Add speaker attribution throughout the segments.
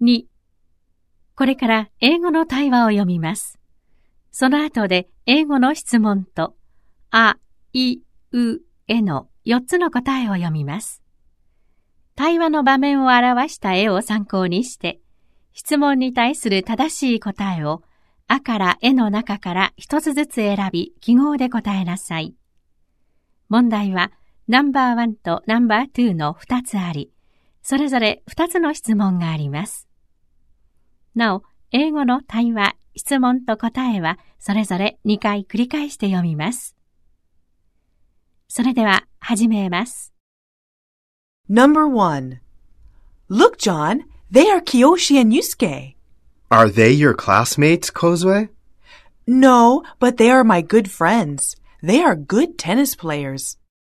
Speaker 1: 2、これから英語の対話を読みます。その後で英語の質問と、あ、い、う、えの4つの答えを読みます。対話の場面を表した絵を参考にして、質問に対する正しい答えを、あからえの中から一つずつ選び、記号で答えなさい。問題は、ナンバー1とナンバー2の2つあり、それぞれ2つの質問があります。なお、英語の対話、質問と答えは、それぞれ2回繰り返して読みます。それでは、始めます。
Speaker 2: Number 1. Look, John, they are Kiyoshi and Yusuke.
Speaker 3: Are they your classmates, Kozue?
Speaker 2: No, but they are my good friends. They are good tennis players.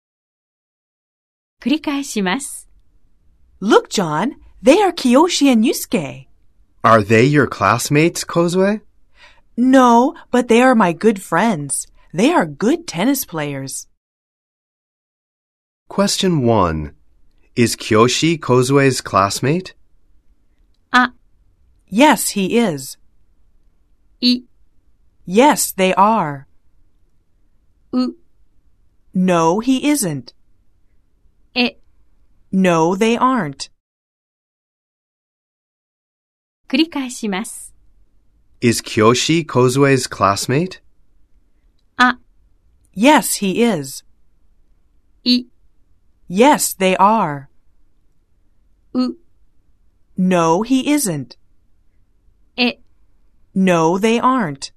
Speaker 1: 繰り返します。
Speaker 2: Look, John, they are Kiyoshi and Yusuke.
Speaker 3: Are they your classmates, Kozue?
Speaker 2: No, but they are my good friends. They are good tennis players.
Speaker 3: Question 1. Is Kiyoshi Kozue's classmate?
Speaker 1: あ、
Speaker 2: Yes, he is.
Speaker 1: い、
Speaker 2: Yes, they are.
Speaker 1: う、
Speaker 2: No, he isn't.
Speaker 1: え、
Speaker 2: No, they aren't.
Speaker 1: 繰り返します。
Speaker 3: Is Kiyoshi Kozue's classmate?
Speaker 1: あ、
Speaker 2: Yes, he is.
Speaker 1: い、
Speaker 2: Yes, they are.
Speaker 1: う、
Speaker 2: No, he isn't.
Speaker 1: え、
Speaker 2: No, they aren't.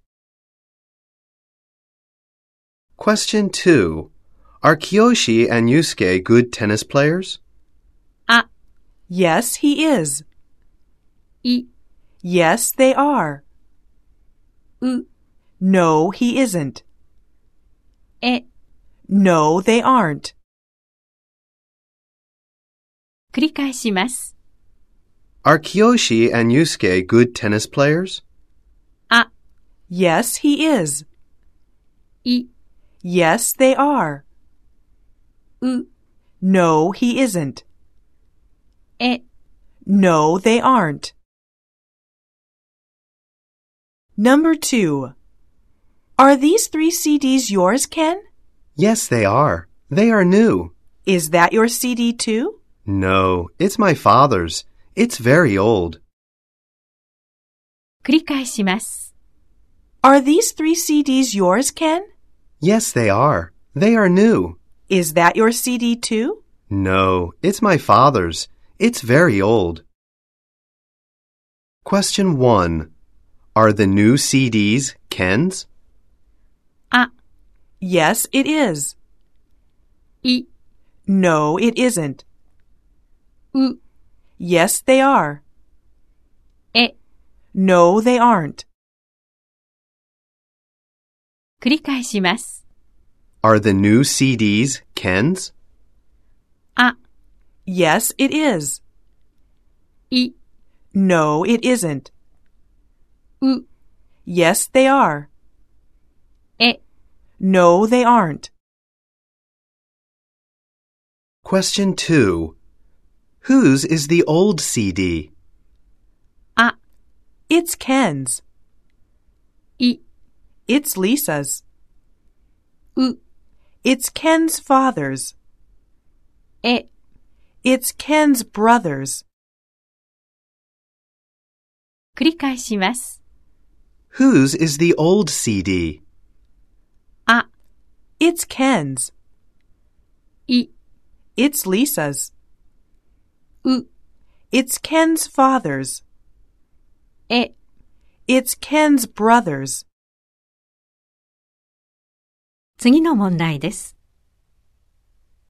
Speaker 3: Question 2. Are Kiyoshi and Yusuke good tennis players?
Speaker 1: あ、
Speaker 2: Yes, he is.
Speaker 1: い、
Speaker 2: Yes, they are.
Speaker 1: う、
Speaker 2: No, he isn't.
Speaker 1: え、
Speaker 2: No, they aren't.
Speaker 1: 繰り返します。
Speaker 3: Are Kiyoshi and Yusuke good tennis players?
Speaker 1: あ、
Speaker 2: Yes, he is.
Speaker 1: い、
Speaker 2: Yes, they are.
Speaker 1: う、
Speaker 2: No, he isn't.
Speaker 1: え、
Speaker 2: No, they aren't. Number 2. Are these 3 CDs yours, Ken?
Speaker 3: Yes, they are. They are new.
Speaker 2: Is that your CD too?
Speaker 3: No, it's my father's. It's very old.
Speaker 1: 繰り返します。
Speaker 2: Are these 3 CDs yours, Ken?
Speaker 3: Yes, they are. They are new.
Speaker 2: Is that your CD too?
Speaker 3: No, it's my father's. It's very old. Question 1. Are the new CDs Ken's?
Speaker 1: あ、
Speaker 2: Yes, it is.
Speaker 1: い、
Speaker 2: No, it isn't.
Speaker 1: う、
Speaker 2: Yes, they are.
Speaker 1: え、
Speaker 2: No, they aren't.
Speaker 1: 繰り返します。
Speaker 3: Are the new CDs Ken's?
Speaker 1: あ、
Speaker 2: Yes, it is.
Speaker 1: い、
Speaker 2: No, it isn't.
Speaker 1: う、
Speaker 2: Yes, they are.
Speaker 1: え、
Speaker 2: No, they aren't.
Speaker 3: Question 2. Whose is the old CD?
Speaker 1: あ、
Speaker 2: It's Ken's.
Speaker 1: い、
Speaker 2: It's Lisa's.
Speaker 1: う、
Speaker 2: It's Ken's father's.
Speaker 1: え、
Speaker 2: It's Ken's brother's.
Speaker 1: 繰り返します。
Speaker 3: Whose is the old CD?
Speaker 1: あ、
Speaker 2: It's Ken's.
Speaker 1: い、
Speaker 2: It's Lisa's.
Speaker 1: う、
Speaker 2: It's Ken's father's.
Speaker 1: え、
Speaker 2: It's Ken's brother's.
Speaker 1: 次の問題です。